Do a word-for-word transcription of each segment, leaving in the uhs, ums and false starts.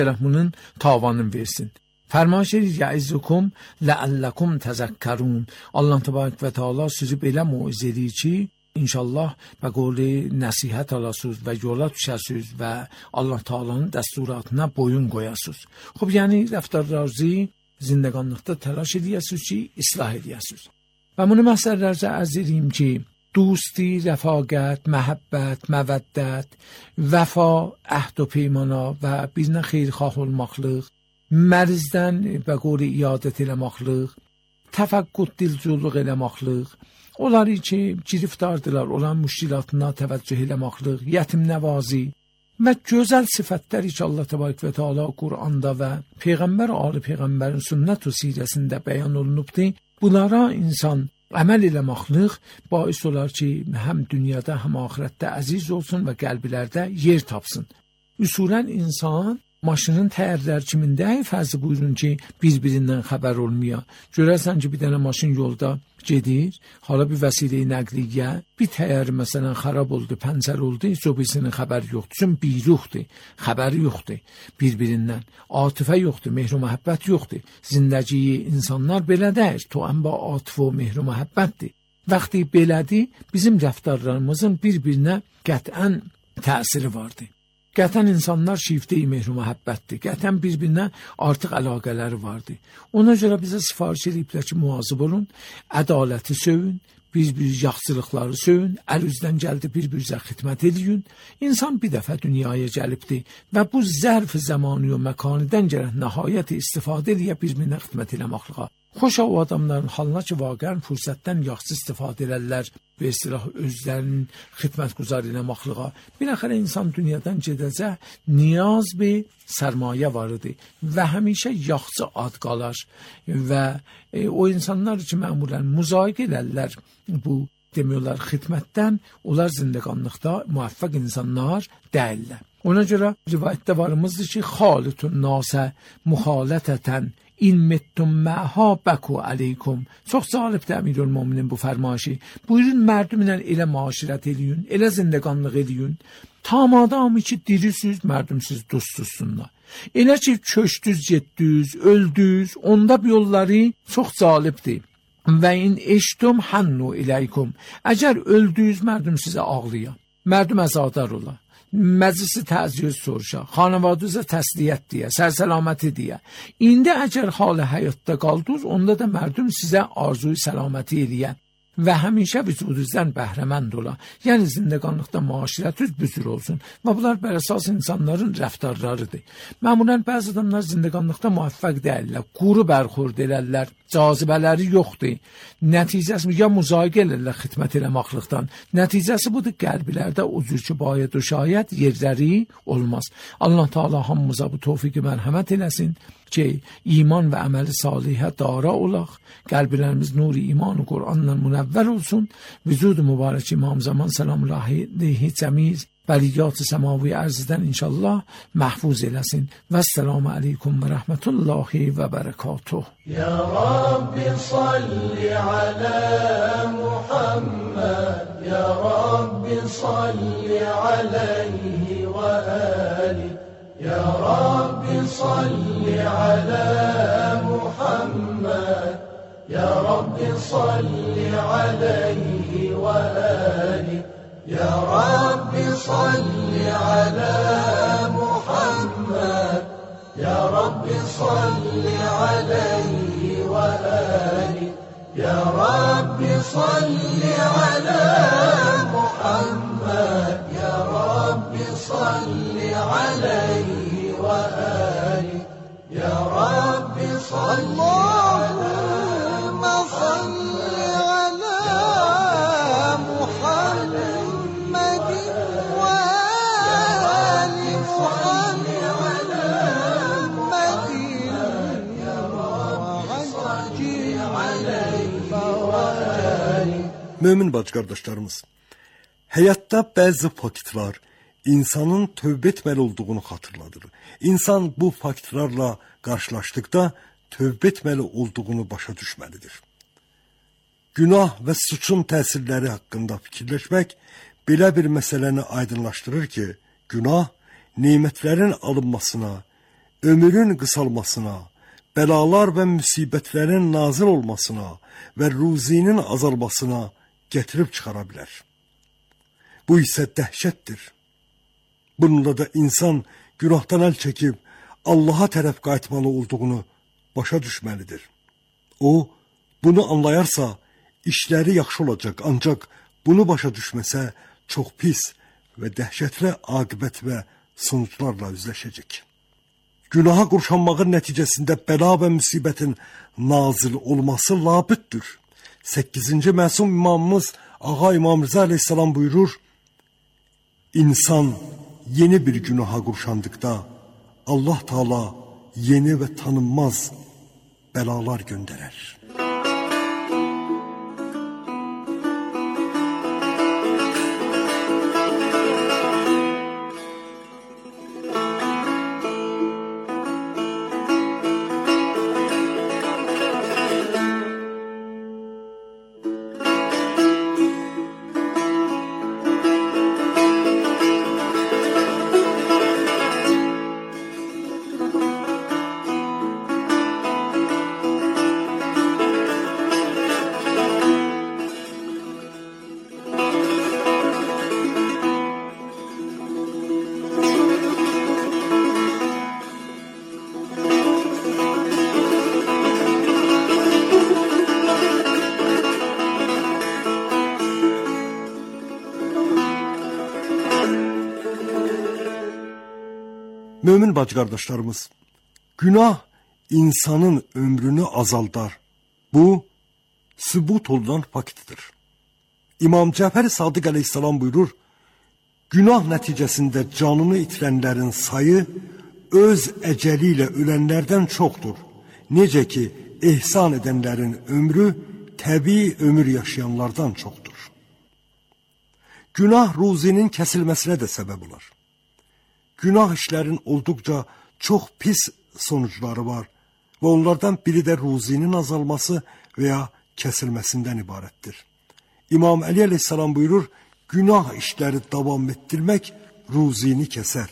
bunun tavanını versin. Fərman edir yəizukum ləəlləkum təzəkkərun. Allah təbarək və təala sizi belə moizə edir ki, İnşallah və qoli nəsihət alasınız və yola düşəsiniz və Allah Taala'nın dəsturatına boyun qoyasınız. Xub, yəni rəftarlarınızı zindəqanlıqda təlaş edəsiniz ki, islah edəsiniz. Və bunu məsələlərcə ərz edeyim ki, dosti, rəfaqət, məhəbbət, məvəddət, vəfa, əhd və peymana və birinə xeyirxah olmaqlıq, mərizdən və qoli iadət eləmaqlıq, təfəqqüd dilculuq eləmaqlıq, onları ki, giriftardılar, olan müşkilatına təvəccüh eləmaqlıq, yetim nəvazi və gözəl sifətlər ki, Allah təbarək və təala Quranda və Peyğəmbər ali Peyğəmbərin sünnət və sirəsində bəyan olunubdur. Bunlara insan əməl eləmaqlıq bais olar ki, həm dünyada, həm axirətdə əziz olsun və qəlblərdə yer tapsın. Üsulən insan maşının təyərlər kimində fərzi buyurun ki, bir-birindən xəbər olmuyor. Görərsən ki, bir dənə maşın yolda gedir, hala bir vəsilə-i nəqliyyə, bir təyər məsələn xarab oldu, pəncər oldu, heç o birisinin xəbəri yoxdur. Çünki biruxdur, xəbəri yoxdur bir-birindən. Atifə yoxdur, mehr və məhəbbət yoxdur. Zindəciyi insanlar belə deyir, to ən ba atifə və mehr və məhəbbətdir. Vaxtı belədir, bizim rəftarlarımızın bir-birinə qətən təsiri vardır. Qətən insanlar şifdə-i mehr və məhəbbətdir. Qətən bir-birinə artıq əlaqələri vardır. Ona görə bizə sifariş ediblər ki, müvazib olun, ədaləti sövün, bir-bir yaxşılıqları sövün, əl üzdən gəldi bir-birizə xidmət edin. İnsan bir dəfə dünyaya gəlibdir və bu zərf zamanı və məkanidən gələn nəhayət istifadə eləyə bir-birinə xidmət eləməklığa. Xoşa o adamların halına ki, vaqəən fürsətdən yaxşı istifadə elərlər və istirah özlərinin xidmət quzar eləməklığa. Biləxərə insan dünyadan gedəcək, niyaz bir sərmayə var idi və həmişə yaxşı ad qalar və e, o insanlar ki, məmulən müzayiq elərlər bu demiyorlar xidmətdən, onlar zindəqanlıqda müvəffəq insanlar deyirlər. Ona görə rivayətdə varımızdır ki, xalitun nasə müxalətətən İn mettum məha bəku aleykum. Çox zalibdir Əmirülmüminin bu fərmayışı. Buyurun mərdümlə elə müaşirət eləyin, elə zindəqanlıq eləyin. Tam adamı ki, dirisiz, mərdümsiz dostsuzsunlar. Elə ki, köşdüz, getdüz, öldüz, onda bir yolları çox zalibdir. Və in eştum hannu iləykum. Əgər öldüz, mərdüm sizə ağlayar. Mərdüm əzadar olar. Məclisi təziyyüz soruşa, xanavadınıza təsliyyət deyə, sərsəlaməti deyə. İndi əgər halı həyatda qaldınız, onda da mərdüm sizə arzuyu səlaməti eləyə və həmişə vücudunuzdan bəhrəmənd ola. Yəni zindəqanlıqda müaşirətiniz büzür olsun. Və bunlar bər əsas insanların rəftarlarıdır. Məmulən bəzi adamlar zindəqanlıqda müvəffəq deyirlər, quru bərxurd elərlər, cazibələri yoxdur. Nəticəsi ya müzayiqə elərlər xidmət eləməklıqdan. Nəticəsi budur, qəlblərdə o cür ki, bayət və şayət yerləri olmaz. Allah Teala hamımıza bu tövfiqi mərhəmət eləsin ki, iman və əməli salihə dara olaq, qəlblərimiz nuri iman və Qur'anla münəvvər olsun, vücud-u mübarək İmam Zaman selamullahi aleyhi cəmiz, bəliyyat-ı səmavi ərzdən inşallah məhfuz eləsin. Vəsselamu aleykum və rəhmətullahi və bərəkatuh. Ya Rabbi salli alə Muhammed, Ya Rabbi salli aleyhi və əli. Ya Rabbi salli ala Muhammed, Ya Rabbi salli alayhi wa ali. Ya Rabbi salli ala Muhammed, Ya Rabbi salli alayhi wa ali. Ya Rabbi salli ala Muhammed, Ya Rabbi salli alayhi wa ali. Ya Rabbi salli Allahümme salli ala Muhammedin ve ali salli ala Muhammedin ya Rabbi salli alayhi wa ali. Mömin bacı qardaşlarımız, həyatda bəzi faktlar insanın tövbə etməli olduğunu xatırladır. İnsan bu faktlarla qarşılaşdıqda tövbə etməli olduğunu başa düşməlidir. Günah və suçun təsirləri haqqında fikirləşmək belə bir məsələni aydınlaşdırır ki, günah nemətlərin alınmasına, ömrün qısalmasına, bəlalar və müsibətlərin nazil olmasına və ruzinin azalmasına gətirib çıxara bilər. Bu isə dəhşətdir. Bununla da insan günahdan əl çəkib Allaha tərəf qayıtmalı olduğunu başa düşməlidir. O, bunu anlayarsa, işləri yaxşı olacaq, ancaq bunu başa düşməsə, çox pis və dəhşətli aqibət və sonuçlarla üzləşəcək. Günaha qurşanmağın nəticəsində bəla və müsibətin nazil olması labüddür. səkkizinci məsum imamımız Ağa İmam Rıza Aleyhisselam buyurur, İnsan yeni bir günaha qurşandıqda Allah Taala yeni və tanınmaz bəlalar göndərər. Mömin bacı qardaşlarımız, günah insanın ömrünü azaldar. Bu, sübut olunan faktdir. İmam Cəfər Sadiq Aleyhisselam buyurur, günah nəticəsində canını itirənlərin sayı öz əcəli ilə ölənlərdən çoxdur. Necə ki, ehsan edənlərin ömrü təbii ömür yaşayanlardan çoxdur. Günah ruzinin kəsilməsinə də səbəb olar. Günah işlərin olduqca çox pis sonuçları var və onlardan biri də ruzinin azalması və ya kəsilməsindən ibarətdir. İmam Əli Aleyhisselam buyurur, günah işləri davam etdirmək ruzini kəsər.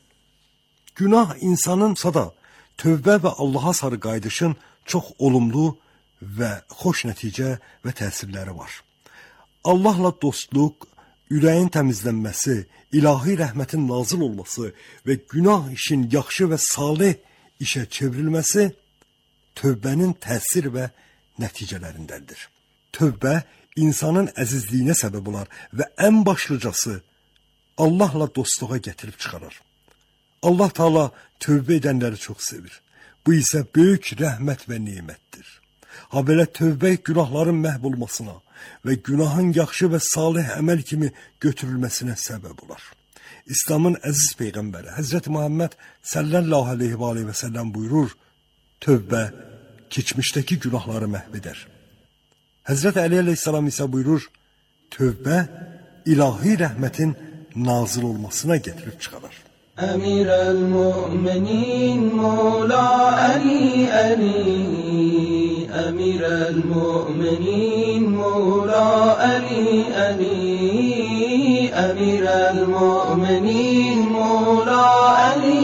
Günah insanın sada tövbə və Allaha sarı qayıdışın çox olumlu və xoş nəticə və təsirləri var. Allahla dostluq, ürəyin təmizlənməsi, ilahi rəhmətin nazil olması və günah işin yaxşı və salih işə çevrilməsi tövbənin təsir və nəticələrindəndir. Tövbə insanın əzizliyinə səbəb olar və ən başlıcası Allahla dostluğa gətirib çıxarır. Allah Taala tövbə edənləri çox sevir. Bu isə böyük rəhmət və nemətdir. Ha belə tövbə günahların məhv olmasına və günahın yaxşı və salih əməl kimi götürülməsinə səbəb olar. İslamın əziz peyğəmbəri Həzrəti Muhammed sallallahu aleyhi və aleyhi və səlləm buyurur, tövbə keçmişdəki günahları məhv edər. Həzrəti Əli Aleyhisselam isə buyurur, tövbə ilahi rəhmətin nazil olmasına gətirib çıxarır. أمير المؤمنين مولا علي علي أمير المؤمنين مولا علي علي أمير المؤمنين مولا علي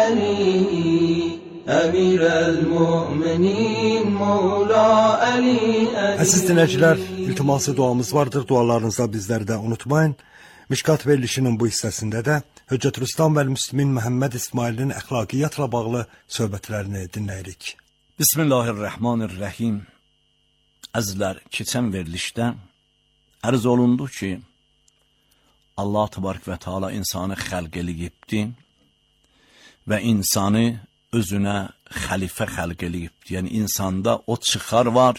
علي أمير المؤمنين مولا علي علي. Əziz dinləyicilər, iltiması duamız vardır. Dualarınızda bizləri də unutmayın. Mişkat verilişinin bu hissəsində də Hüccət Rüstam və Müslümin Məhəmməd İsmailin əxlaqiyyatla bağlı söhbətlərini dinləyirik. Bismillahirrahmanirrahim. Əzizlər, keçən verilişdə ərz olundu ki, Allah Təbarək və Teala insanı xəlq eləyibdi və insanı özünə xəlifə xəlq eləyibdi. Yəni, insanda o çıxar var,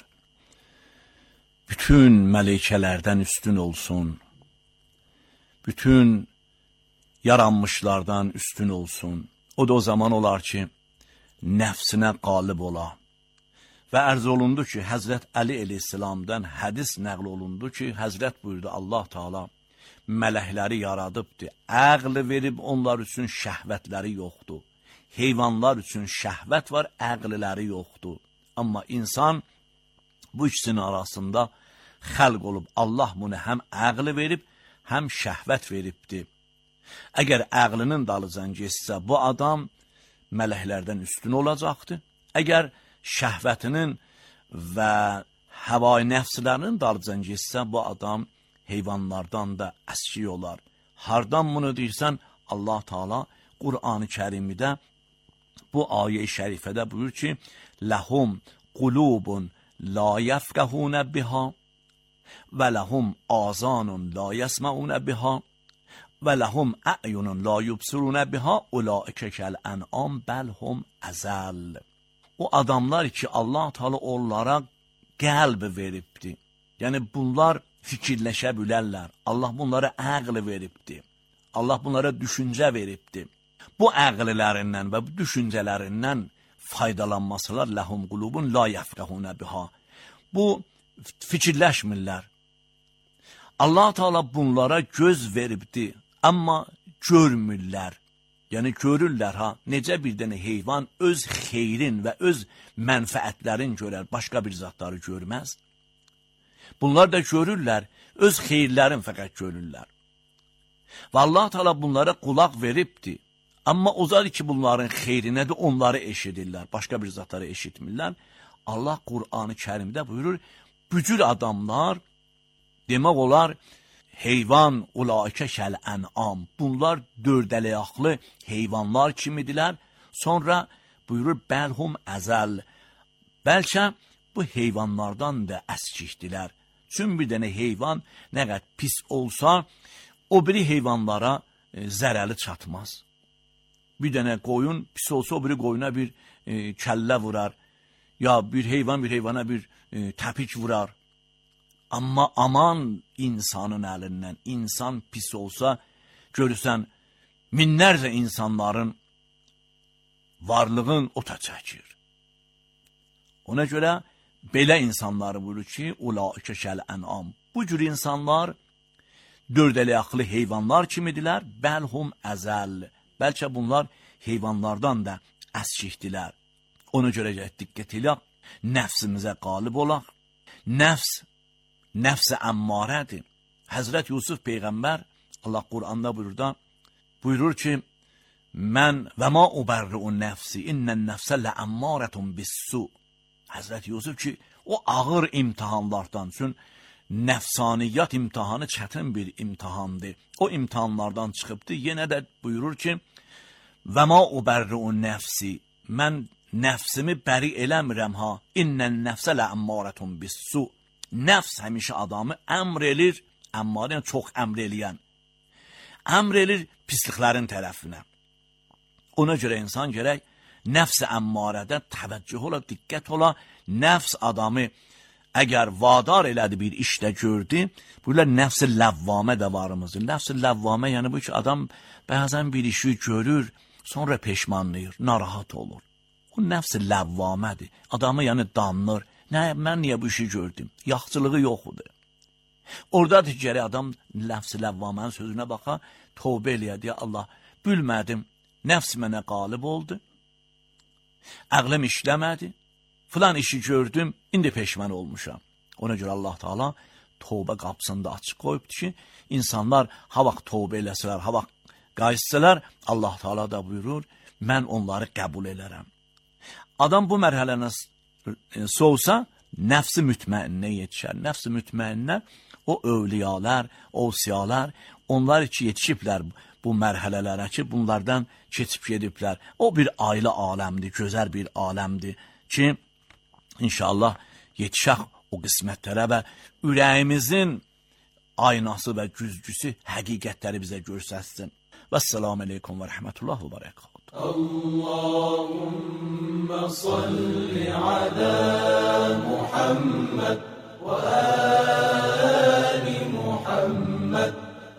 bütün mələkələrdən üstün olsun, bütün yaranmışlardan üstün olsun. O da o zaman olar ki, nəfsinə qalib ola. Və ərz olundu ki, Həzrət Əli Aleyhisselamdan hədis nəql olundu ki, Həzrət buyurdu, Allah Teala mələkləri yaradıbdır. Əqli verib onlar üçün şəhvətləri yoxdur. Heyvanlar üçün şəhvət var, əqliləri yoxdur. Amma insan bu ikisinin arasında xəlq olub. Allah bunu həm əqli verib, həm şəhvət veribdir. Əgər əqlinin dalıcan geçsə, bu adam mələklərdən üstün olacaqdır. Əgər şəhvətinin və həvai nəfslərinin darıcan getsə, bu adam heyvanlardan da əski olar. Hardan bunu deyirsən, Allah Taala Qur'an-ı Kərimdə bu ayə-i şərifədə buyurur ki, ləhum qulubun la yəfqəhunə biha və ləhum azanun la yəsməunə biha və ləhum ə'yunun la yubsirunə biha ulaikə kəl-ən'am bəlhum əzəl. O adamlar ki, Allah Taala onlara qəlb veribdi. Yəni bunlar fikirləşə bilərlər. Allah bunlara əql veribdi. Allah bunlara düşüncə veribdi. Bu əqllərindən və bu düşüncələrindən faydalanmasılar ləhum qulubun la yəfqəhunə biha. Bu fikirləşmirlər. Allah Taala bunlara göz veribdi, amma görmürlər. Yəni görürlər ha, necə bir dənə heyvan öz xeyrin və öz mənfəətlərin görər, başqa bir zatları görməz. Bunlar da görürlər, öz xeyirlərin fəqət görürlər. Və Allah Taala bunlara qulaq veribdi. Amma o zat ki, bunların xeyrinə də onları eşidirlər, başqa bir zatları eşitmirlər. Allah Qur'an-ı Kərimdə buyurur, bücür adamlar, demək olar, heyvan, ulaikə kəl-ən'am, bunlar dördələyaqlı heyvanlar kimidirlər. Sonra buyurur, bəlhum əzəl, bəlkə bu heyvanlardan da əskikdilər. Çünki bir dənə heyvan nə qədər pis olsa, o biri heyvanlara e, zərəli çatmaz. Bir dənə qoyun pis olsa, o biri qoyuna bir e, kəllə vurar, ya bir heyvan bir heyvana bir e, təpik vurar. Amma aman insanın əlindən, insan pis olsa, görürsən, minlərcə insanların varlığın ota çəkir. Ona görə belə insanları buyurur ki, ulaikə kəl-ən'am. Bu cür insanlar dördələyaqlı heyvanlar kimidirlər, bəlhum əzəl. Bəlkə bunlar heyvanlardan da əskikdilər. Ona görə diqqət eləyək, nəfsimizə qalib olaq. Nəfs, nəfs-i əmmarədir. Həzrət Yusuf Peyğəmbər, Allah Qur'anda buyurur, buyurur ki, mən və ma ubərri'un nəfsi, innən nəfsə ləəmmarətun bis-su. Həzrət Yusuf ki, o ağır imtihanlardan, üçün nəfsaniyyat imtihanı çətin bir imtihandır. O imtihanlardan çıxıbdır. Yenə də buyurur ki, və ma ubərri'un nəfsi, mən nəfsimi bəri eləmirəm ha, innən nəfsə ləəmmarətun bis-su. Nəfs həmişə adamı əmr elir, əmmar yəni çox əmr eləyən. Əmr elir pisliklərin tərəfinə. Ona görə insan gərək nəfs-i əmmarədə təvəccüh ola, diqqət ola. Nəfs adamı əgər vadar elədi bir işdə gördü, buyurlar nəfs-i ləvvamə də varımızdır. Nəfs-i ləvvamə yəni bu ki, adam bəzən bir işi görür, sonra peşmanlayır, narahat olur. O nəfs-i ləvvamədir. Adamı yəni danlır. Nə, mən niyə bu işi gördüm? Yaxçılığı yoxudur. Orada gərək adam nəfs-i ləvvamənin sözünə baxa, tövbə eləyə deyə, Allah, bilmədim, nəfs mənə qalib oldu, əqlim işləmədi, filan işi gördüm, indi peşman olmuşam. Ona görə Allah Taala tövbə qapısında açıq qoyubdur ki, insanlar ha vaxt tövbə eləsələr, ha vaxt qayıtsələr, Allah Taala da buyurur, mən onları qəbul elərəm. Adam bu mərhələni soğusa, nəfsi mütməinnə yetişər. Nəfsi mütməinnə o övliyalar, ovsiyalar, onlar ki yetişiblər bu mərhələlərə ki, bunlardan keçib gediblər. O bir ailə aləmdir, gözəl bir aləmdir ki, inşallah yetişək o qismətlərə və ürəyimizin aynası və güzgüsü həqiqətləri bizə göstərsin. Vəssalamu aleykum və rəhmətullah və bərəkət. Allahümme salli ala Muhammed ve ali Muhammed.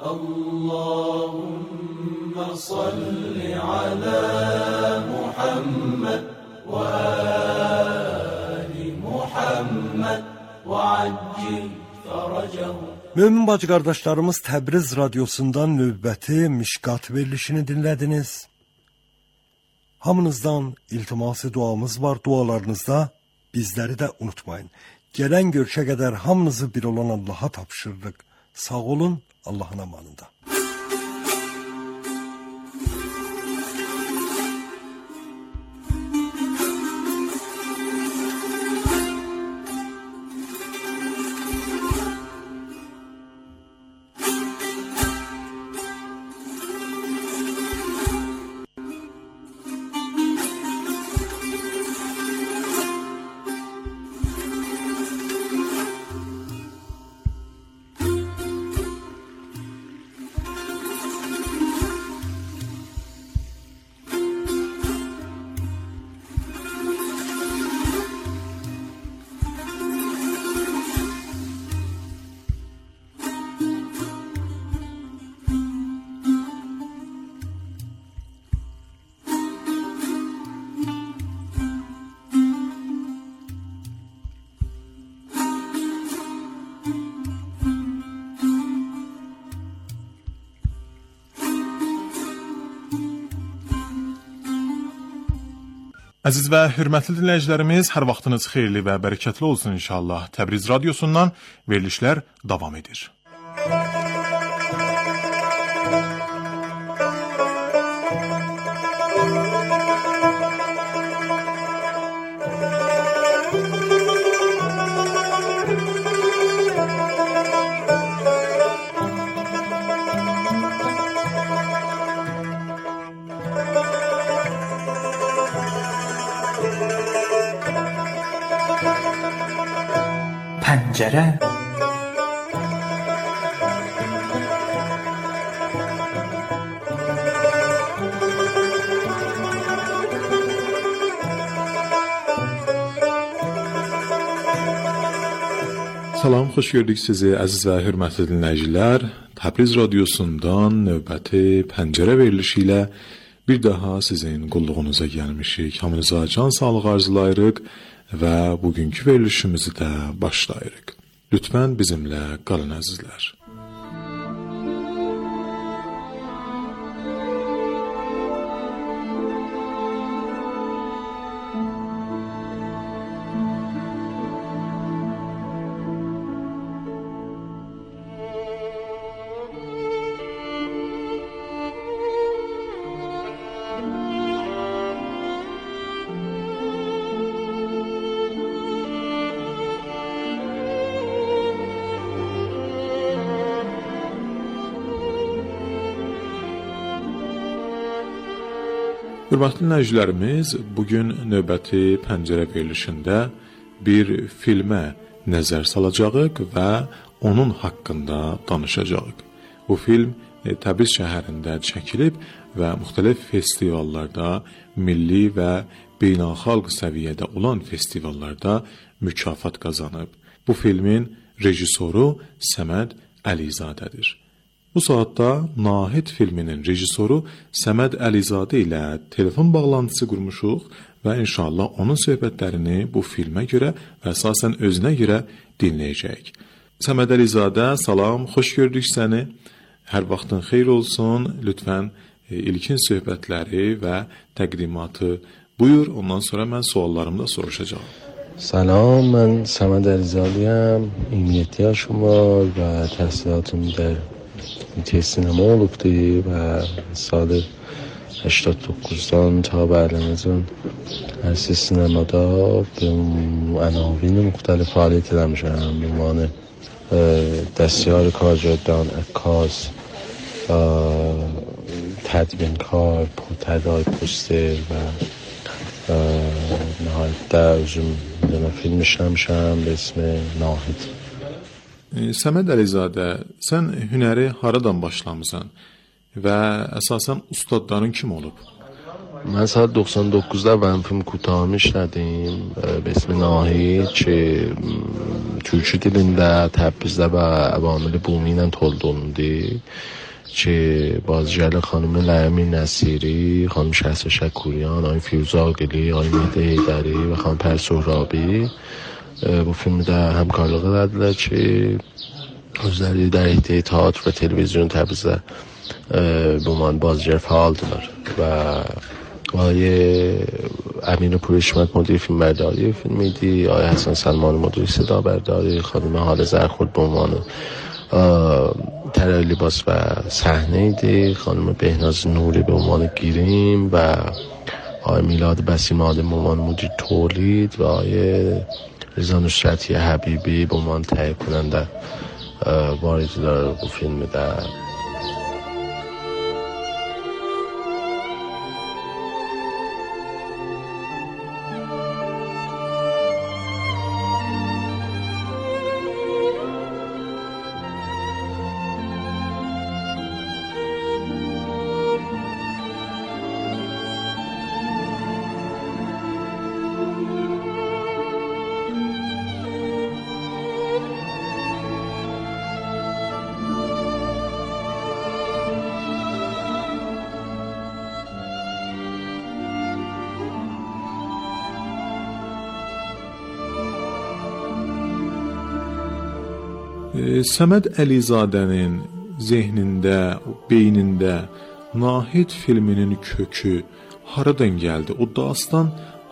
Allahümme salli ala Muhammed ve ali Muhammed ve accil faracahu. Mömin bacı qardaşlarımız, Təbriz radiosundan növbəti Mişqat verilişini dinlədiniz. Hamınızdan iltiması duamız var, dualarınızda bizləri də unutmayın. Gələn görüşə qədər hamınızı bir olan Allaha tapşırırıq. Sağ olun, Allahın amanında. Əziz və hörmətli dinləyicilərimiz, hər vaxtınız xeyirli və bərəkətli olsun inşallah. Təbriz radiosundan verilişlər davam edir. پنجره Salam, xoş gördük sizi əziz və hörmətli dinləyicilər. Təbriz radiosundan növbəti pəncərə verilişi ilə bir daha sizin qulluğunuza gəlmişik. Hamınıza can sağlığı arzulayırıq və bugünkü verilişimizi də başlayırıq. Lütfən bizimlə qalın əzizlər. Hörmətli dinləyicilərimiz, bugün növbəti pəncərə verilişində bir filmə nəzər salacağıq və onun haqqında danışacağıq. Bu film Təbriz şəhərində çəkilib və müxtəlif festivallarda, milli və beynəlxalq səviyyədə olan festivallarda mükafat qazanıb. Bu filmin rejissoru Səməd Əlizadədir. Bu saatda Nahid filminin rejissoru Səməd Əlizadə ilə telefon bağlantısı qurmuşuq və inşallah onun söhbətlərini bu filmə görə və əsasən özünə görə dinləyəcəyik. Səməd Əlizadə, salam, xoş gördük səni. Hər vaxtın xeyir olsun. Lütfən ilkin söhbətləri və təqdimatı buyur, ondan sonra mən suallarımı da soruşacağım. سلام، من سمد علیزاده‌ام. iyirmi yedi yaşım var و تحصیلاتم در میته سینما olubdu و سال هشتاد و dokuzdan تا به الان هر سینمادا به عناوین مختلف فعالیت داشتم، به عنوان دستیار کارگردان، عکاس، تدوینکار، طراح پوستر و nəhayətdə özüm bir film işləmişəm به اسم Nahid. Səməd Əlizadə, sən hünəri haradan başlamısan və əsasən ustadların kim olub? من سال doksan doqquzda ben film کوتاه işlədim به اسم Nahid ki türkü dilində Təbrizdə və Əvamil Bumi ilə tolid olundu ki بازیگر خانم لعمی نصیری، خانم شهسته شکوریان، آقای فیروزه عاقلی، آقای مهدی حیدری و خانم پر سهرابی bu filmdə həmkarlıq elədilər ki, özləri در حیطه تئاتر و تلویزیون Təbrizdə bu man بازیگر فعالdılar və آقای امین پورحشمت مدیر فیلم برداری فیلم ایدی، آقای حسن سلمان مدیر صدا برداری، خانم حال زرخورد به عنوان طراح لباس و صحنه ایدی، خانم بهناز نوری به عنوان گیریم و آقای میلاد بسیم‌آدم به عنوان مدیر تولید و آقای رضا نصرتی حبیبی به عنوان تهیه کننده واردlar bu filmdə. Səməd Əlizadənin zehnində, beynində Nahid filminin kökü haradan gəldi? O dastan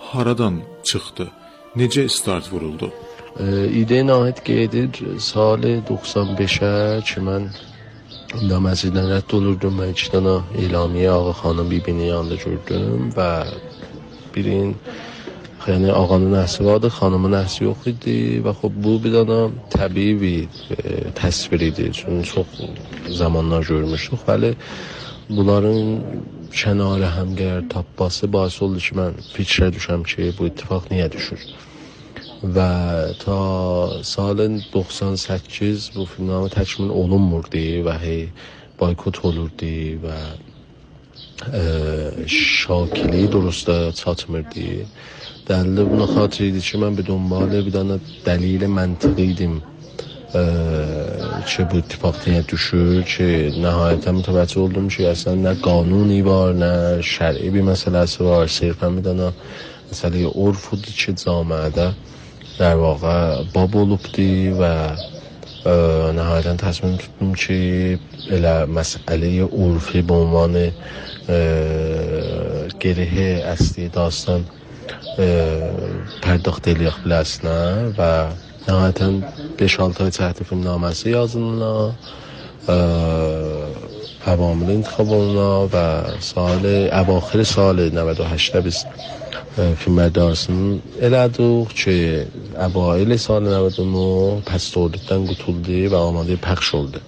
haradan çıxdı? Necə start vuruldu? ایده ناهید gedir سال doksan beşə ki mən İnda məsciddən rədd olurdum və iki dənə elamiyə ağa xanım bibinin yanında gördüm və birin yəni ağanın nəsi vardı, xanımın nəsi yox idi və xub bu bir dənə təbii bir e, təsvir idi. Çünki çox zamanlar görmüşdük, vəli bunların kənarı həmgər tapması baisi oldu ki, mən fikrə düşəm ki, bu ittifaq niyə düşür? Və ta salın doksan səkkiz bu filmnamə təkmil olunmurdu və hey boykot olurdu və e, şakili durustda çatmırdı. Dəlili buna xatir idi ki, mən bir dönbalı bir dənə dəlili məntiqi idim e, ki, bu ittifaq niyə düşür ki, nəhayətən mütəvəccüh oldum ki, əslən nə qanuni var, nə şər'i bir məsələsi var, sirfən bir dənə məsələyə urfudur ki, camiədə در واقع باب olubdi və e, nəhayətən təsmin tutdum ki, elə məsələyə urfi به عنوان گره اصلی داستان پرداخت eləyək biləsinə və nəhayətən beş altı ay cəhdi filmnaməsi yazılına عوامل انتخاب olunan və سال اواخر سال نود و هشت biz فیلم بردارısını elədik ki, əvailə سال نود و نه پس تولیدdən qutuldu və amadə پخش oldu.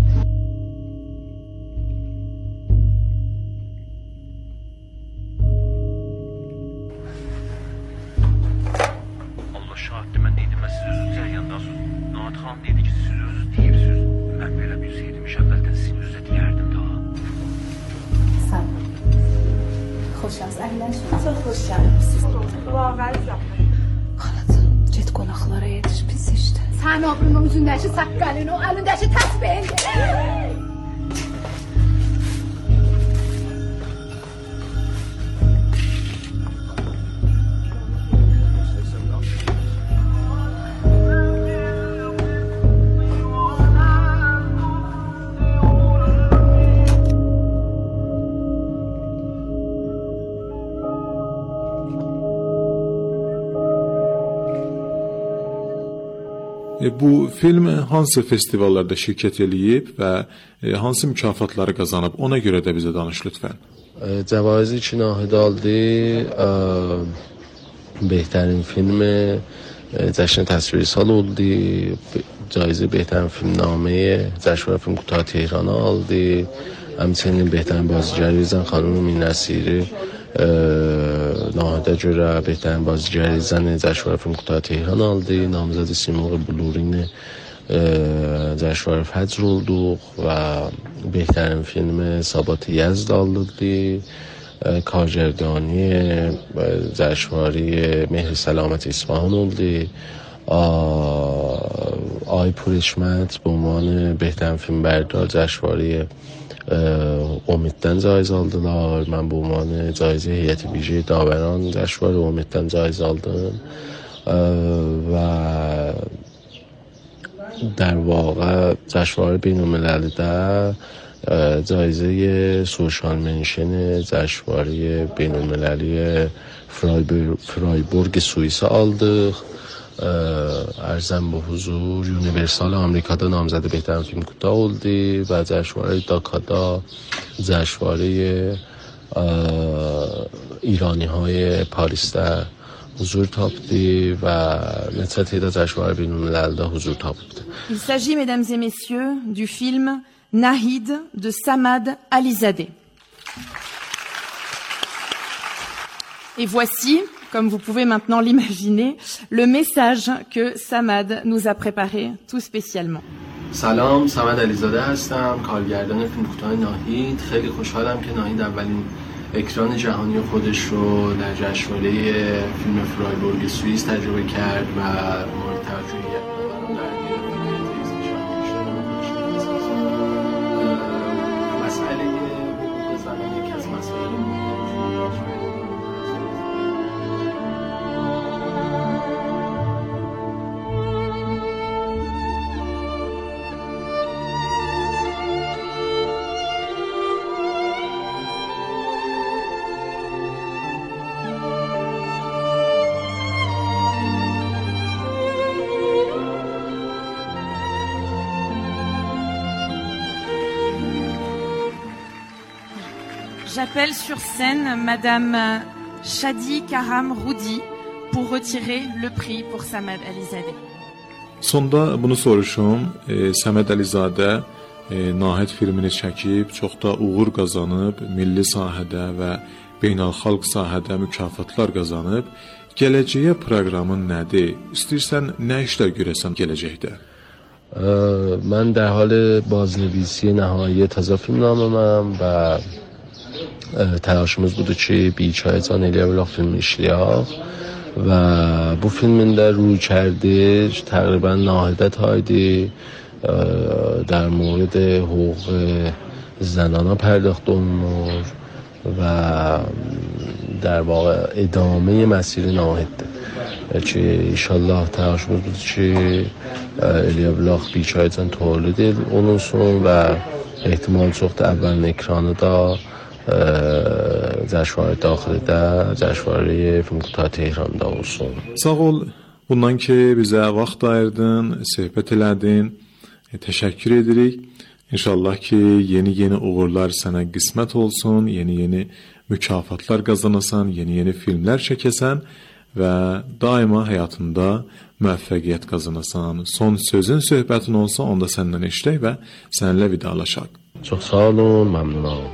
Allah şahiddir, mən deydim, mən siz özünüz yayandasınız. Naat xanım dedi ki, siz özünüz deyirsiniz. Mən belə bilsəydim, şəvvəldən sizin özünüzə deyərdim daha. Sağ olun. خوش از اهلا شما çok hoş geldiniz. واقعا Xalacığım, get qonaqlara yetiş pis işte. Sən oğlunun üzündəki saqqalını, o əlindəki təsbihin. Bu film hansı festivallarda şirkət eləyib və hansı mükafatları qazanıb? Ona görə də bizə danış lütfən. Cəvaizi iki nahid aldı. بهترین فیلم جشن تصویری سال oldu. جایزه بهترین فیلمنامه جشنواره فیلم کوتاه تهران aldı. همچنین بهترین بازیگری زن خانم مین نصیری ناهیده görə بهترین بازیگری زن جشنواره فیلم کوتاه تهران aldı. نامزد سیمرغ بلورین جشنواره فجر olduq və بهترین فیلم ثابت یزد aldı. کارگردانی جشنواره مهر سلامت اصفهان oldu. آی پورشمت به عنوان بهترین فیلم بردار جشنواره امیدdən جایزه aldılar. Mən bu عنوان جایزه هیئت ویژه داوران جشنواره امیدdən جایزه aldım və در واقع جشنواره بین‌المللی‌də جایزه سوشال منشن جشنواره بین‌المللی فرایبورگ سوئیس aldıq. ارزم به حضور یونیورسال آمریکادا نامزد بهترین فیلم کوتاه oldu و جشنواره داکادا جشنواره ایرانی های پاریسdə حضور tapdı və neçə تعداد جشنواره بین‌المللی‌də حضور tapdı. Il s'agit, mesdames et messieurs, du film Nahid de Samad Alizadeh. Et voici, comme vous pouvez maintenant l'imaginer, le message que Samad nous a préparé tout spécialement. سلام، سمد علیزاده هستم، کارگردان فیلم کوتاه ناهید. خیلی خوشحالم که ناهید اولین اکران جهانی خودش رو در جشنواره فیلم فرایبورگ سوئیس تجربه کرد و مورد توجهیت J'appelle sur scène Madame Shadi Karam Roudi pour retirer le prix pour Samad Alizadeh. Sonda bunu soruşum, e, Səməd Əlizadə e, Nahid filmini çəkib, çox da uğur qazanıb, milli sahədə və beynəlxalq sahədə mükafatlar qazanıb. Gələcəyə proqramın nədir? İstəyirsən nə işlər görəsən gələcəkdə? من در حال بازنویسی نهایی تازه فیلمنامه‌ام و تلاشımız budur ki, bir iki aydan eləyə bilək film işləyək və bu filmin də روی کرده تقریبا ناهیده تایدی در مورد حقوق زنان پرداخت olunur و در واقع ادامه مسیر ناهیده که ایشالله تلاشımız budur ki eləyə bilək bir iki aydan tولید olunsun və ehtimal çoxdur əvvəlin ekranı da جشنواره داخلیdə, جشنواره film کوتاه Tehran'da olsun. Sağ ol. Bundan ki bizə vaxt ayırdın, söhbət elədin. E, təşəkkür edirik. İnşallah ki yeni-yeni uğurlar sənə qismət olsun, yeni-yeni mükafatlar qazanasan, yeni-yeni filmlər çəkəsən və daima həyatında müvəffəqiyyət qazanasan. Son sözün, söhbətin olsa onda səndən eşidək və səninlə vidalaşaq. Çox sağ olun, məmnunam.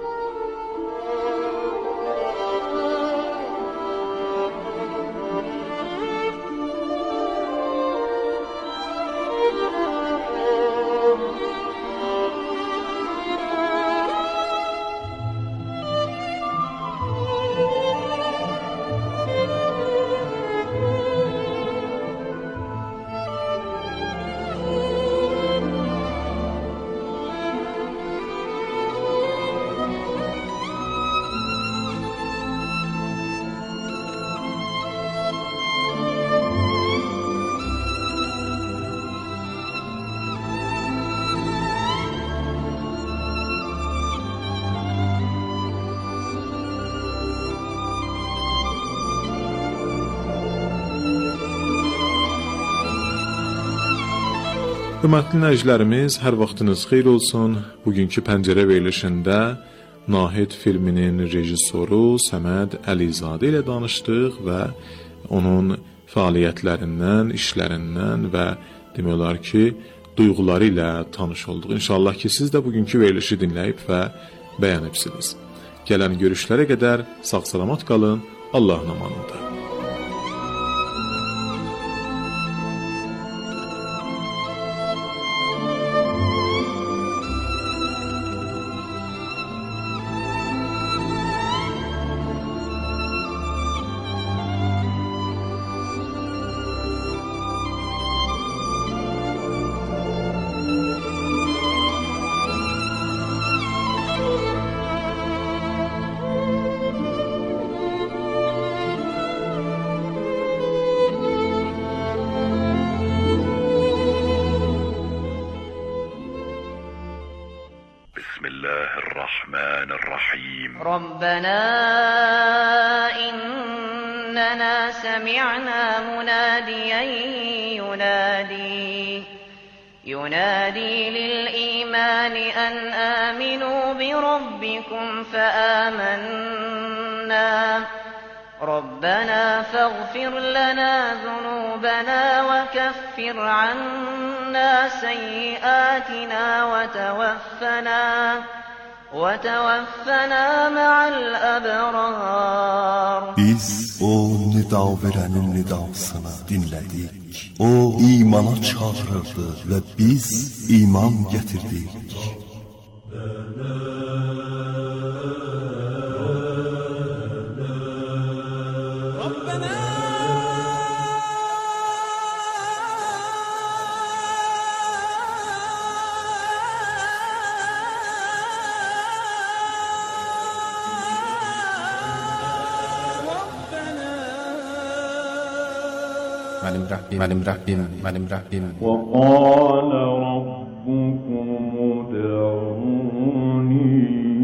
Hörmətli dinləyicilərimiz, hər vaxtınız xeyir olsun. Bugünkü pəncərə verilişində Nahid filminin rejissoru Səməd Əlizadə ilə danışdıq və onun fəaliyyətlərindən, işlərindən və demək olar ki, duyğuları ilə tanış olduq. İnşallah ki, siz də bugünkü verilişi dinləyib və bəyənibsiniz. Gələn görüşlərə qədər sağ-salamat qalın, Allahın amanında. ربنا إننا سمعنا مناديا ينادي ينادي للإيمان أن آمنوا بربكم فآمنا ربنا فاغفر لنا ذنوبنا وكفر عنا سيئاتنا وتوفنا وتوفنا مع الأبرار. Biz o nida verənin nidasını dinlədik. O imana çağırırdı və biz iman gətirdik. وقال ربكم ادعوني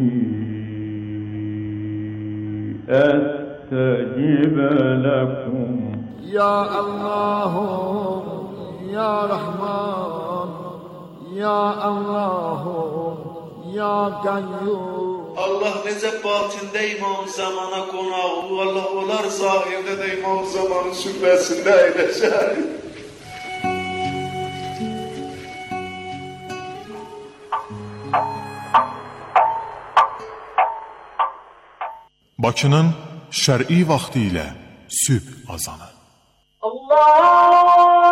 أستجب لكم يا الله يا رحمن يا الله يا قيوم Allah necə batində İmam Zamana qonağı, Allah olar zahirdə də İmam Zamanın süfrəsində əyləşər. Bakının şər'i vaxtı ilə sübh azanı. Allah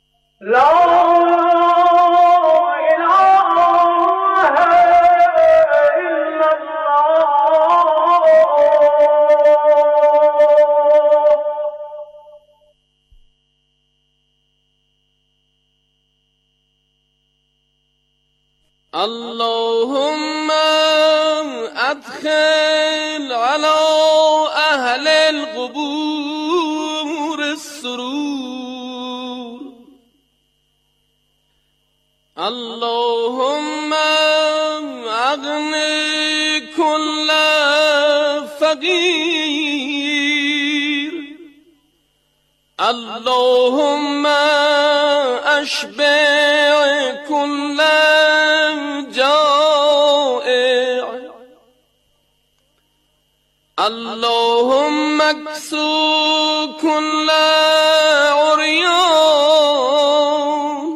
لا إله اللهم ادخل على اهل القبور السرور اللهم اغني كل فقير اللهم اشبع كل جائع اللهم اكسو كل عريان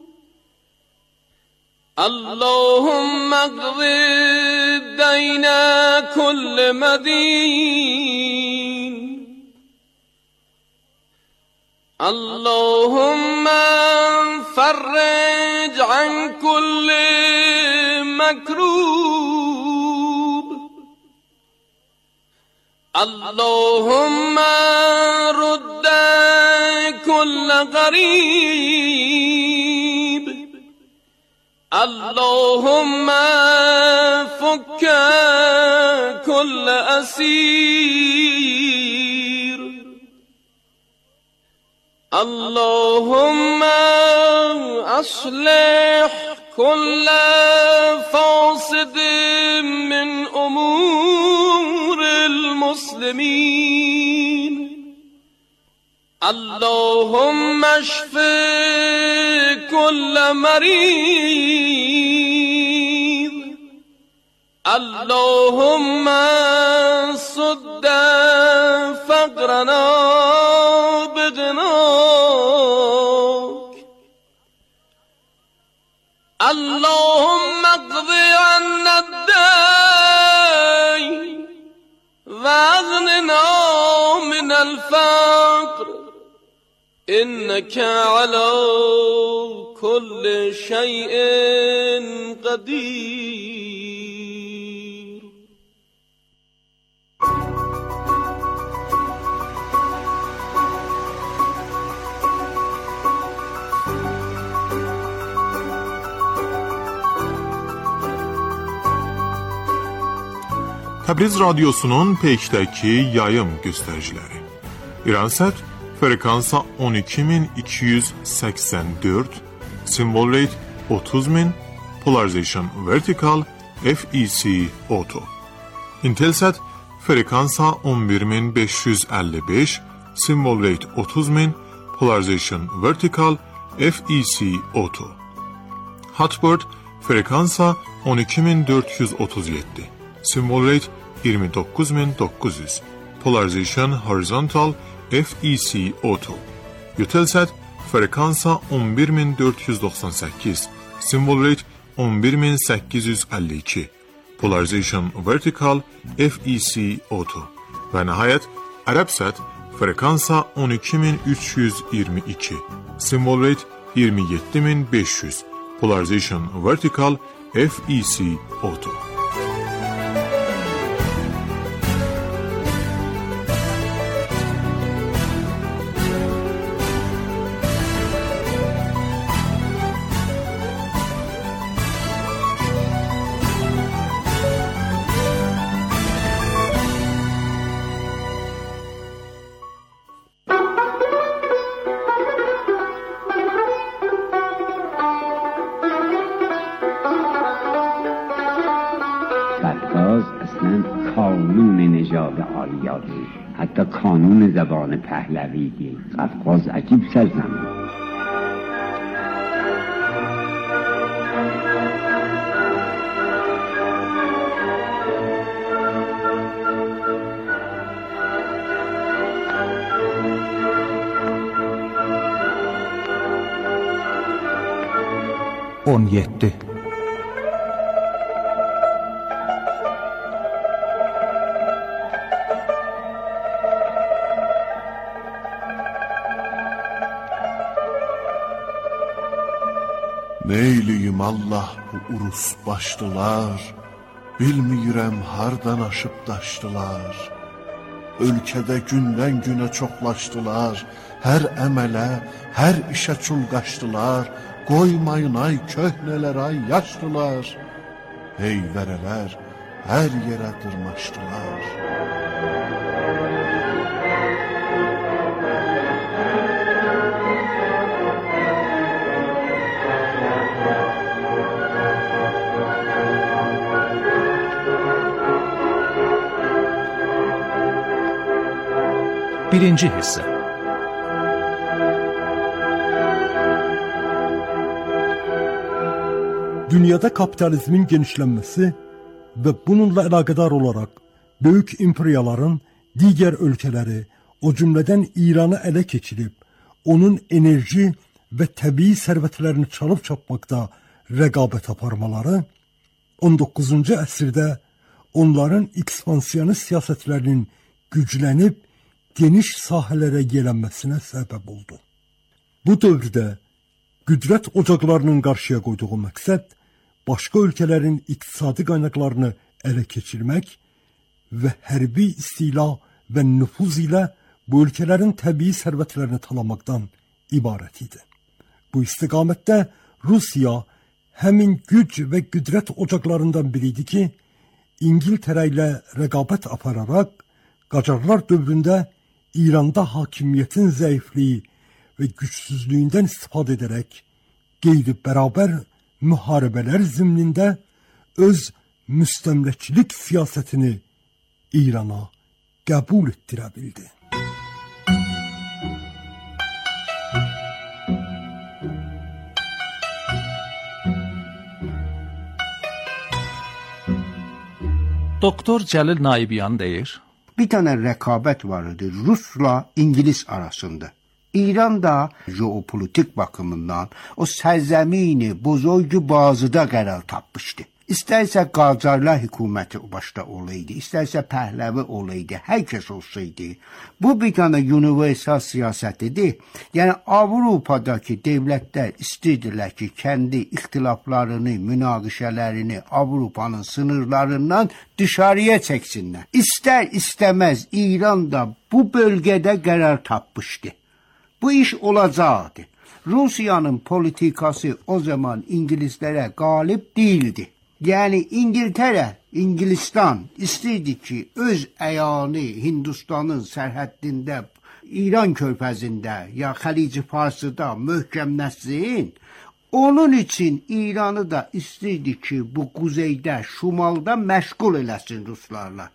اللهم اقض دين كل مدين اللهم فرج عن كل مكروب اللهم رد كل غريب اللهم فك كل أسير اللهم أصلح كل فاسد من أمور المسلمين اللهم اشف كل مريض اللهم سد فقرنا بغناك اللهم اقض عنا الدين واغننا من الفقر إنك على كل شيء قدير. Təbriz Radyosu'nun Peyk'təki yayım göstəriciləri. İransat frekansa on iki min iki yüz səksən dörd, symbol rate otuz min, polarization vertical, F E C auto. Intelsat frekansa on bir min beş yüz əlli beş, symbol rate otuz min, polarization vertical, F E C auto. Hotbird frekansa on iki min dörd yüz otuz yeddi, symbol rate iyirmi dokuz min dokuz yüz, polarization horizontal, F E C auto. Eutelsat frekansa on bir min dörd yüz doxsan səkkiz, symbol rate on bir min səkkiz yüz əlli iki, polarization vertical, F E C auto. Və nəhayət Ərəbsat frekansa on iki min üç yüz iyirmi iki, symbol rate iyirmi yeddi min beş yüz, polarization vertical, F E C auto. حتی کانون زبان پهلوی دی قفقاز عجیب سرزمین. on yeddi. Neyliyim Allah bu urus başdılar, bilmirəm hardan aşıb daşdılar. Ölkədə gündən günə çoxlaşdılar, hər əmələ, hər işə çulqaşdılar. Qoymayın ay köhnələr ay yaşlılar, heyvərələr hər yerə dırmaşdılar. Birinci hissə. Dünyada kapitalizmin genişlənməsi və bununla əlaqədar olaraq böyük imperiyaların digər ölkələri, o cümlədən İranı ələ keçirib, onun enerji və təbii sərvətlərini çalıb çapmaqda rəqabət aparmaları on doqquzuncu əsrdə onların ekspansiyonist siyasətlərinin güclənib geniş sahələrə yelənməsinə səbəb oldu. Bu dövrdə qüdrət ocaqlarının qarşıya qoyduğu məqsəd başqa ölkələrin iqtisadi qaynaqlarını ələ keçirmək və hərbi istila və nüfuz ilə bu ölkələrin təbii sərvətlərini talamaqdan ibarət idi. Bu istiqamətdə Rusiya həmin güc və qüdrət ocaqlarından biri idi ki, İngiltərə ilə rəqabət apararaq Qacarlar dövründə İranda hakimiyyətin zəifliyi və gücsüzlüyündən istifadə edərək qeyri-bərabər müharibələr zimnində öz müstəmləkçilik siyasətini İrana qəbul etdirə bildi. Doktor Cəlil Naibiyan deyir: Bir tane rekabet vardı Rus'la İngiliz arasında. İran da jeopolitik bakımından o sərzəmini bozorgu bazıda qərar tapmışdı. İstərsə Qacarlar hökuməti başda olaydı, istərsə Pəhləvi olaydı, hər kəs olsaydı. Bu bir tane universal siyasetidir. Yəni Avropadakı devletler istəyirdilər ki, kendi ixtilaflarını, münaqişələrini Avropanın sınırlarından dışarıya çəksinlər. İstər istəməz İran da bu bölgede qərar tapmışdı. Bu iş olacaqdı. Rusiyanın politikası o zaman İngilizlərə qalib değildi. Yani İngiltere, İngilizistan istəyirdi ki, öz əyanı Hindistanın sərhəddində, İran körfəzində ya Xəlic-i Farsıda möhkəmləşsin. Onun için İranı da istəyirdi ki, bu kuzeydə, şimalda məşğul eləsin Ruslarla.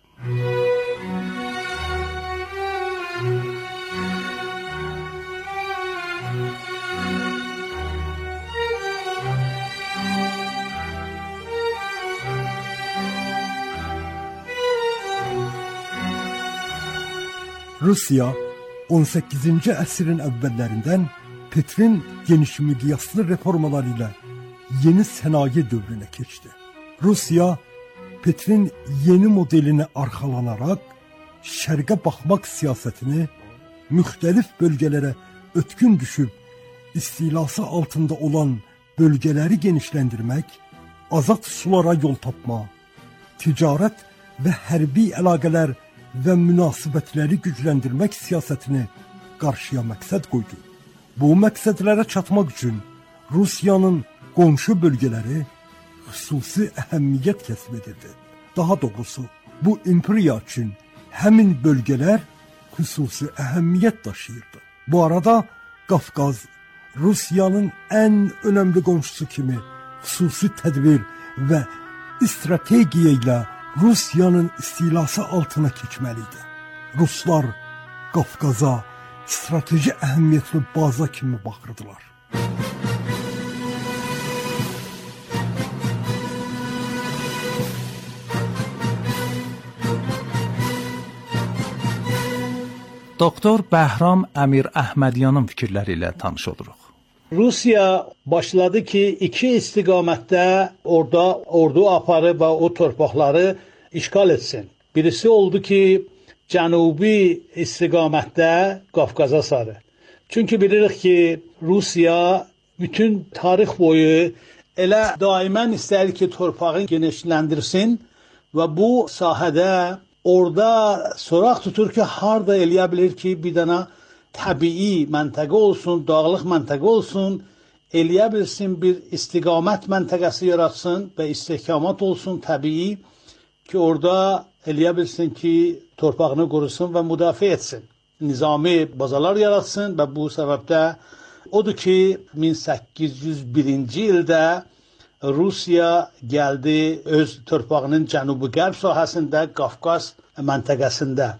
Rusiya on səkkizinci əsrin əvvəllərindən Petrin geniş miqyaslı reformaları ilə yeni sənaye dövrünə keçdi. Rusiya Petrin yeni modelini arxalanaraq şərqə baxmaq siyasətini müxtəlif bölgələrə ötkün düşüb istilası altında olan bölgələri genişləndirmək, azad sulara yol tapma, ticarət və hərbi əlaqələr və münasibətləri gücləndirmək siyasətini qarşıya məqsəd qoydu. Bu məqsədlərə çatmaq üçün Rusiyanın qonşu bölgələri xüsusi əhəmiyyət kəsb edirdi. Daha doğrusu, bu imperiya üçün həmin bölgələr xüsusi əhəmiyyət daşıyırdı. Bu arada Qafqaz Rusiyanın ən önəmli qonşusu kimi xüsusi tədbir və strategiya ilə Rusiyanın istilası altına keçməliydi. Ruslar Qafqaza strateji əhəmiyyətli baza kimi baxırdılar. Doktor Bəhram Əmir Əhmədyanın fikirləri ilə tanış oluruq. Rusiya başladı ki, iki istiqamətdə orada ordu aparıb və o torpaqları işgal etsin. Birisi oldu ki, cənubi istiqamətdə Qafqaza sarı. Çünki bilirik ki, Rusiya bütün tarix boyu elə daimən istəyir ki, torpağı genişləndirsin və bu sahədə orada soraq tutur ki, harda eləyə bilir ki, bir dənə təbii məntəqə olsun, dağlıq məntəqə olsun, eləyə bilsin, bir istiqamət məntəqəsi yaratsın və istehkamat olsun təbii ki, orada eləyə bilsin ki, torpağını qorusun və müdafiə etsin. Nizami bazalar yaratsın və bu səbəbdə odur ki, min səkkiz yüz birinci ildə Rusiya gəldi öz torpağının cənubi-qərb sahəsində, Qafqaz məntəqəsində.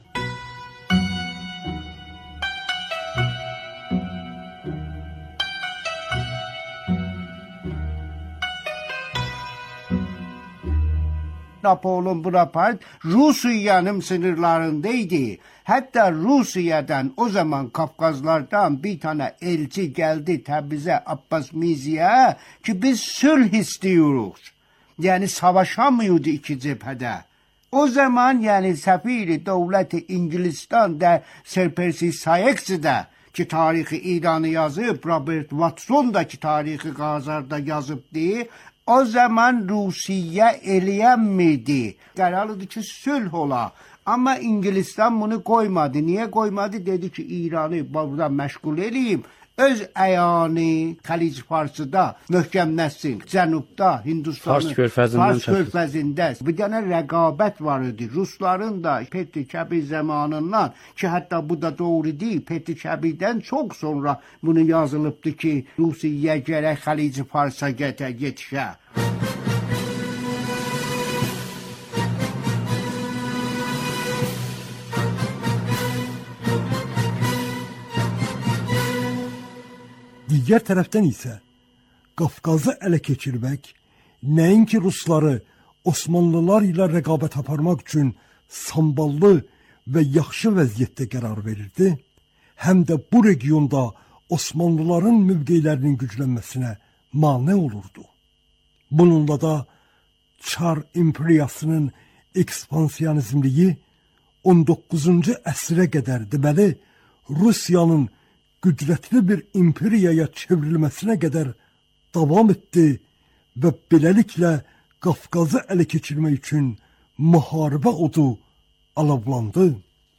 Napolyon Bonaparte Rusiyanın sınırlarındaydı. Hatta Rusiyadan o zaman Kafkazlardan bir tane elçi geldi Təbrizə, Abbas Mirziyə ki biz sülh istiyoruz. Yani savaşamıyordu iki cephede. O zaman yani sefiri devleti İngiliz'den de Sir Percy Sayex'i de ki tarihi İran'ı yazıp, Robert Watson da ki tarihi Gazar'da yazıp diye, o zaman Rusiya eləyənmidi. Qərarlıdır ki, sülh ola. Amma İngilizdən bunu qoymadı. Niyə qoymadı? Dedi ki, İranı burada məşğul eləyim. Öz əyani Xəlic Farsıda möhkəmləsin. Cənubda, Hindistanın Fars körfəzində bir dənə rəqabət var idi. Rusların da Petri Kəbir zamanından ki, hətta bu da doğru deyil. Petri Kəbirdən çox sonra bunu yazılıbdı ki, Rusiya gərək Xəlic Farsa yetişə. Digər tərəfdən isə Qafqazı ələ keçirmək nəinki Rusları Osmanlılar ilə rəqabət aparmaq üçün samballı və yaxşı vəziyyətdə qərar verirdi, həm də bu regionda Osmanlıların mövqelərinin güclənməsinə mane olurdu. Bununla da Çar imperiyasının ekspansiyonizmliyi on doqquzuncu əsrə qədər deməli Rusiyanın qüdrətli bir imperiyaya çevrilməsinə qədər davam etdi və beləliklə Qafqazı ələ keçirmək üçün müharibə odu alovlandı.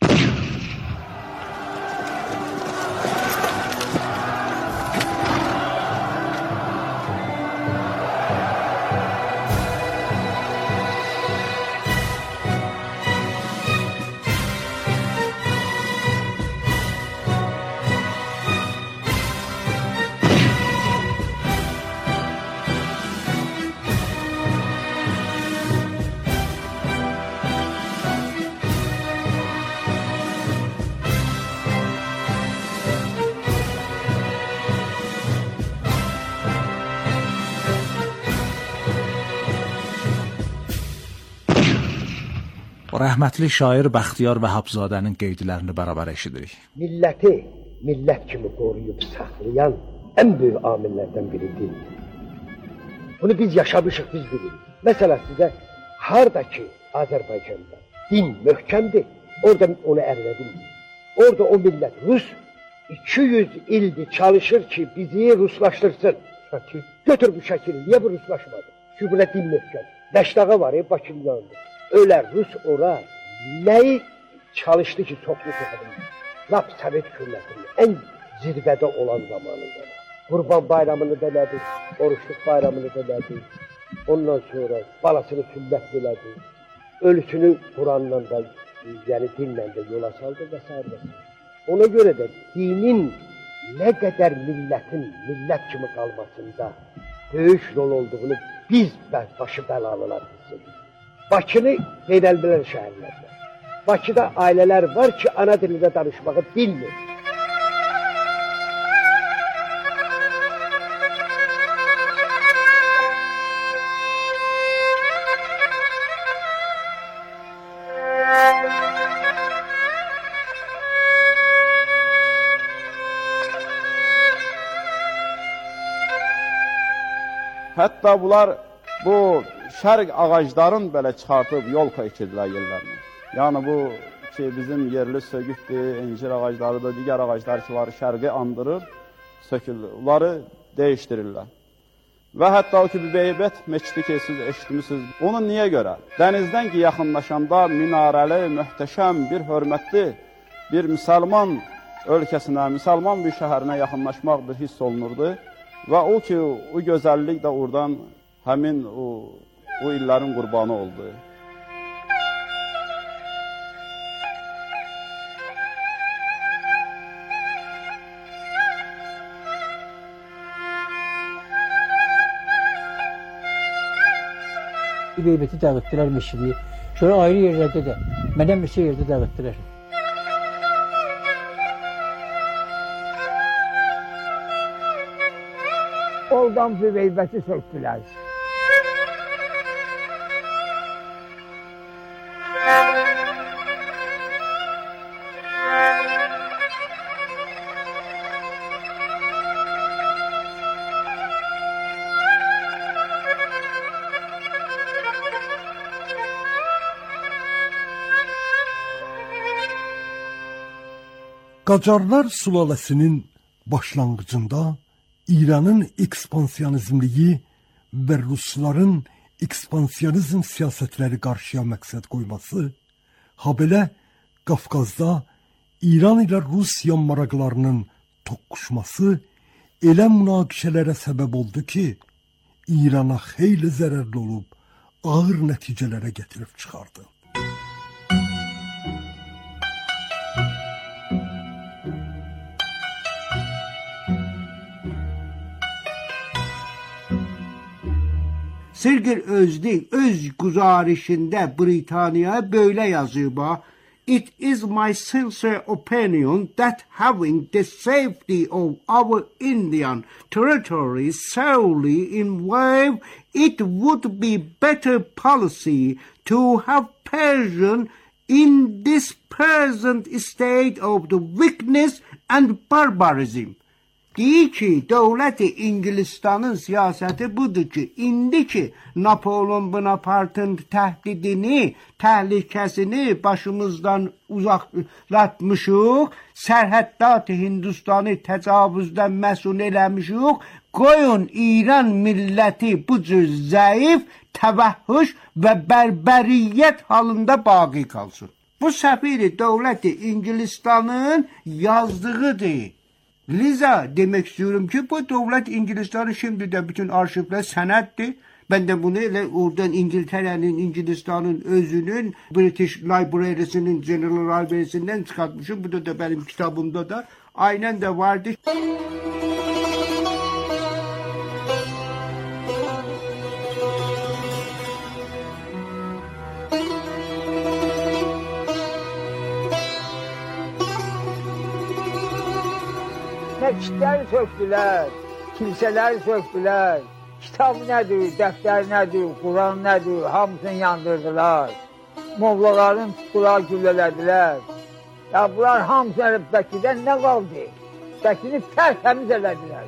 Rəhmətli şair Bəxtiyar Vəhabzadənin qeydlərini bərabər eşidirik. Milləti millət kimi qoruyub saxlayan ən böyük amillərdən biridir. Bunu biz yaşamışıq, biz bilirik. Məsələn, sizə harda ki Azərbaycanda din möhkəmdir, orada onu ərlədim. Orada o millət Rus iki yüz ildir çalışır ki bizi Ruslaşdırsın. Götür bu şəkili, niyə bu Ruslaşmadı? Çünki buna din möhkəm. Dəşdağa var, e, Bakının yanında. Ölər Rus ora nəyi çalışdı ki, çoxlu toxudur. Lap Sovet hükümətinin ən zirvədə olan zamanında. Qurban bayramını da elədi, oruçluq bayramını da elədi. Ondan sonra balasını sünnət elədi. Ölüsünü Quranla da, yəni dinlə də yola saldı və s. Ona görə də dinin nə qədər millətin millət kimi qalmasında böyük rol olduğunu biz başı bəlalılar hiss edirik. Bakını qeydəlbilər şəhərlərdə. Bakıda ailələr var ki, ana dilində danışmağı bilmir. Hətta bunlar bu şərq ağacların belə çıxartıb yolka ekirdilər yerlərini. Yəni bu ki, bizim yerli sögüddür, incir ağacları da, digər ağaclar ki var, şərqi andırır, sökülür. Bunları dəyişdirirlər. Və hətta o ki, bir Beybət meçidi ki, siz eşitmişsiniz. Onu niyə görə? Dənizdən ki, yaxınlaşanda minarəli, möhtəşəm, bir hörmətli, bir müsəlman ölkəsinə, müsəlman bir şəhərinə yaxınlaşmaq bir hiss olunurdu. Və o ki, o gözəllik də oradan həmin o, o illərin qurbanı oldu. Qeybəti dəvətdilər meşidi. Şöyle ayrı yerlərdə də, mənə meşə yerdə dəvətdilər. Oradan bir qeybəti söktülər. Qacarlar sülaləsinin başlanğıcında İranın ekspansiyonizmliyi və Rusların ekspansiyonizm siyasətləri qarşıya məqsəd qoyması, habelə Qafqazda İran ilə Rusiya maraqlarının toqquşması elə münaqişələrə səbəb oldu ki, İrana xeyli zərərli olub, ağır nəticələrə gətirib çıxardı. Sergey Özdi öz güzarişində Britaniyaya böyle yazıb. It is my sincere opinion that having the safety of our Indian territory solely involved, it would be better policy to have Persian in this present state of the weakness and barbarism. Deyir ki, dövləti İngilistanın siyasəti budur ki, indi ki, Napolon Bonaparte'ın təhdidini, təhlükəsini başımızdan uzaqlatmışıq, sərhəddat-ı Hindistanı təcavüzdən məsun eləmişik, qoyun İran milləti bu cür zəif, təvəhhüş və bərbəriyyət halında baqi qalsın. Bu səfiri dövləti İngilistanın yazdığıdır. Liza demek istiyorum ki bu devlet İngilizleri şimdi de bütün arşivler senettir. Ben de bunu ile oradan İngiltere'nin, İngilistan'ın özünün British Library'sinin General Library'sinden çıkartmışım. Bu da, da benim kitabımda da aynen de vardı. Məkidləri söktülər, kilsələri söktülər, kitab nədir, dəftər nədir, Quran nədir, hamısını yandırdılar. Mollaların tutdular, güllələdilər. Ya bunlar hamısı Bəkidən nə qaldı? Bəkini tərtəmiz elədilər.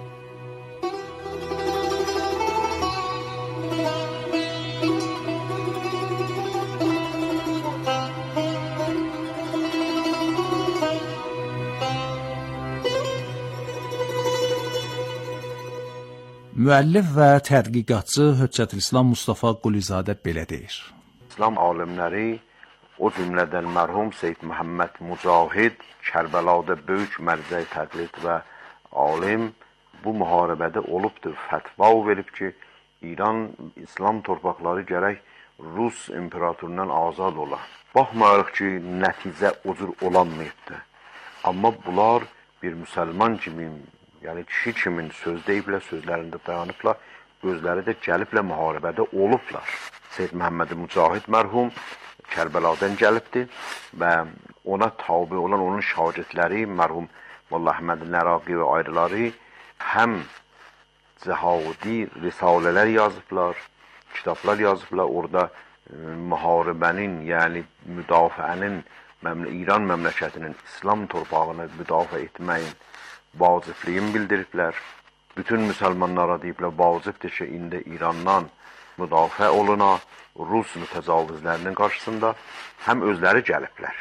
Müəllif və tədqiqatçı Höccətülislam Mustafa Qulizadə belə deyir. İslam alimləri, o cümlədən mərhum Seyyid Məhəmməd Mücahid, Kərbəlada böyük mərcə təqlid və alim bu müharibədə olubdur, fətva verib ki, İran, İslam torpaqları gərək Rus imperatorundan azad ola. Baxmayaraq ki, nəticə o cür olanmayıbdır. Amma bunlar bir müsəlman kimi, yəni kişi kimin söz deyiblər, sözlərində dayanıblar, özləri də gəliblər müharibədə olublar. Seyyid Məhəmməd Mücahid mərhum Kərbəladan gəlibdir və ona tabi olan onun şagirdləri, mərhum Molla Əhməd Nəraqi və ayrıları həm cihadi risalələr yazıblar, kitablar yazıblar, orada müharibənin, yəni müdafiənin, İran məmləkətinin İslam torpağını müdafiə etməyin vacibliyini bildiriblər. Bütün müsəlmanlara deyiblər, vacibdir ki, indi İrandan müdafiə oluna, Rus mütəcavizlərinin qarşısında həm özləri gəliblər.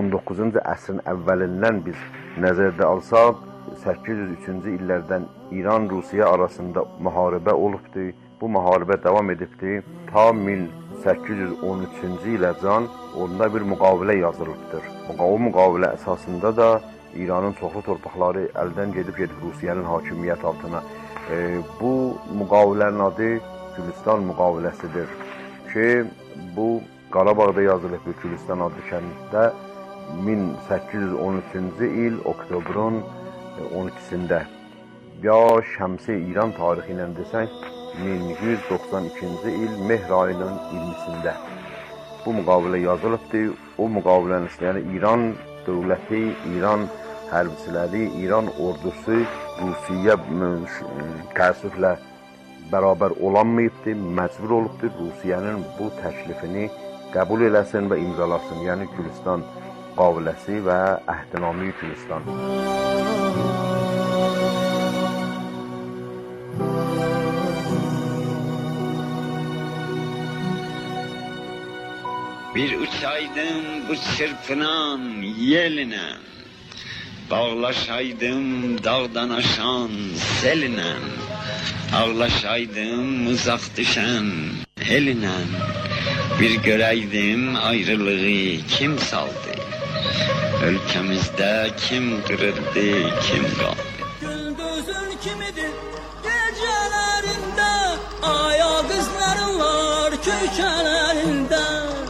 on doqquzuncu əsrin əvvəlindən biz nəzərdə alsaq, səkkiz yüz üçüncü illərdən İran-Rusiya arasında müharibə olubdur. Bu müharibə davam edibdir. Ta min səkkiz yüz on üçüncü iləcən onda bir müqavilə yazılıbdır. O müqavilə əsasında da İranın çoxlu torpaqları əldən gedib gedib Rusiyanın hakimiyyət altına. E, bu müqavilənin adı Gülüstan müqaviləsidir ki, bu Qarabağda yazılıb bir Gülüstan adlı kənddə min səkkiz yüz on üçüncü il oktyobrun on ikisində ya şəmsi İran tarixi ilə desək min yüz doxsan ikinci il mehr ayının iyirmisində bu müqavilə yazılıbdır. O müqavilənin yəni İran dövləti, İran hərbçiləri, İran ordusu Rusiya təəssüflə bərabər olanmayıbdır, məcbur olubdur Rusiyanın bu təklifini qəbul eləsin və imzalasın. Yəni Gülüstan müqaviləsi və Əhdnamə-i Gülüstan. Bir uçaydım bu çırpınan yeline, bağlaşaydım dağdan aşan seline, ağlaşaydım uzak düşen eline, bir göreydim ayrılığı kim saldı, ülkemizde kim kırıldı, kim kaldı. Gündüzün kimidir gecelerinde, aya kızların var köşelerinde.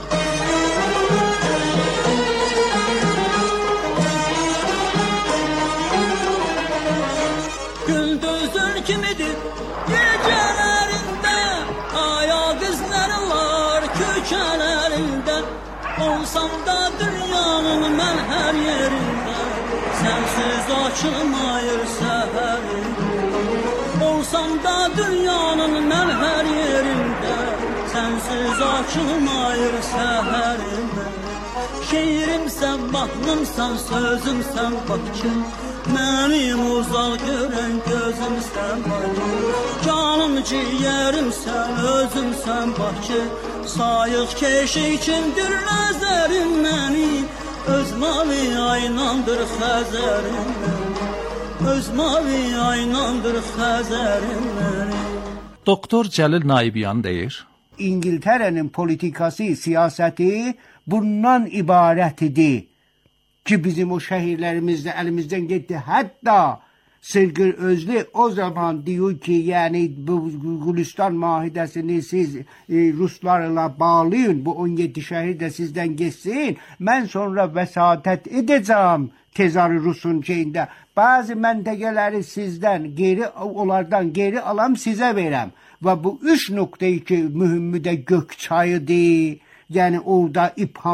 Gündüzün kimidir gecelerinde, aya kızların var köşelerinde. Olsam da dünyanın ben her yerinde, sensiz açılmayır seherim. Olsam da dünyanın ben her yerinde, sensiz açılmayır seherim. Şiirim sen, mahnım sen, sözüm sen bakçı, benim uzak gören gözüm sen bakçı. Canım ciğerim sen, özüm sen bakçı, sayıq keşikindir nəzərim məni, öz mavi aynandır xəzərim məni, öz mavi aynandır xəzərim məni. Doktor Cəlil Naibyan deyir: İngiltərənin politikası, siyasəti bundan ibarət idi ki, bizim o şəhərlərimizdə əlimizdən getdi. Hətta Sırgır Özlü o zaman diyor ki, yani bu Gülistan mahidesini siz e, Ruslarla bağlayın, bu on yedi şehir de sizden geçsin, ben sonra vesatet edeceğim tezarı Rus'un şeyinde. Bazı mentekeleri sizden geri, onlardan geri alam size verem. Ve bu üç noktayı ki mühimmi de Gökçay'dı, yani orada İpham